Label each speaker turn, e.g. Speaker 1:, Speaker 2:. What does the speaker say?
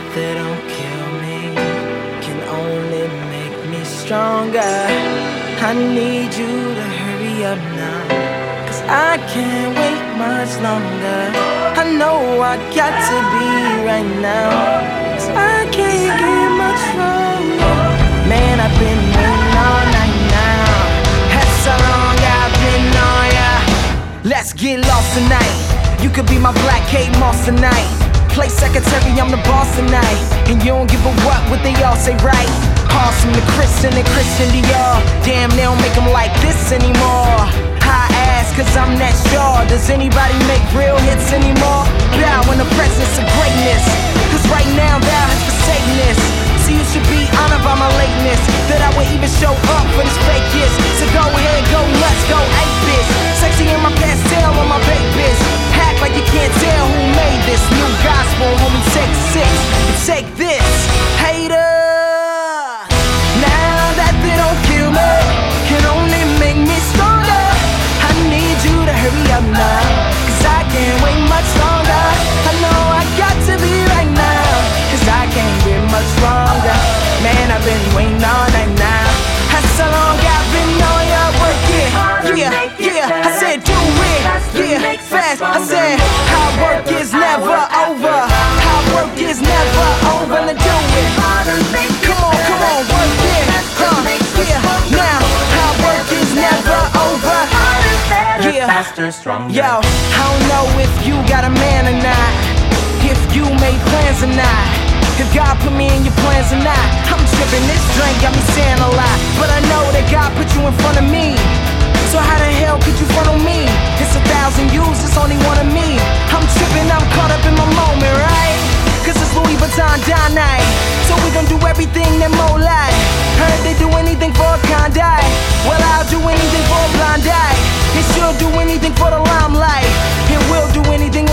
Speaker 1: that don't kill me can only make me stronger. I need you to hurry up now, 'cause I can't wait much longer. I know I got to be right now, 'cause I can't get much stronger. Man, I've been waiting all night now. That's how long I've been on ya. Let's get lost tonight. You could be my Black Kate Moss tonight. Play secretary, I'm the boss tonight. And you don't give a what they all say, right? Awesome to Christian and Christian Dior. Damn, they don't make them like this anymore. I ask, 'cause I'm that sure. Does anybody make real hits anymore? Bow in the presence of greatness, 'cause right now thou has forsaken this. So you should be honored by my lateness, that I would even show up for this fake kiss. So go ahead, go nuts, go ape this. Sexy in my pastel on my babies. Act like you can't tell who made this new gospel, homie. Take 6 and take this, hater. Now that they don't kill me can only make me stronger. I need you to hurry up now, 'cause I can't wait much longer. I know I got to be right now, 'cause I can't get much longer. Man, I've been waiting all night now. That's how long I've been on your work, yeah. I said do it, yeah, fast. I said hard work is never over. Hard work is never over. Now do it. Come on, work it. Yeah. Now hard work is never over. Yeah.
Speaker 2: Faster, stronger.
Speaker 1: Yo, I don't know if you got a man or not, if you made plans or not, if God put me in your plans or not. I'm tripping, this drink got me saying a lot, but I know that God put you in front of me. So how the hell could you front on me? It's 1,000 yous, it's only one of me. I'm tripping, I'm caught up in my moment, right? 'Cause it's Louis Vuitton dine night, so we gon' do everything that Mo like. Heard they do anything for a Condé. Well, I'll do anything for a blind eye. And she'll do anything for the limelight. And we'll do anything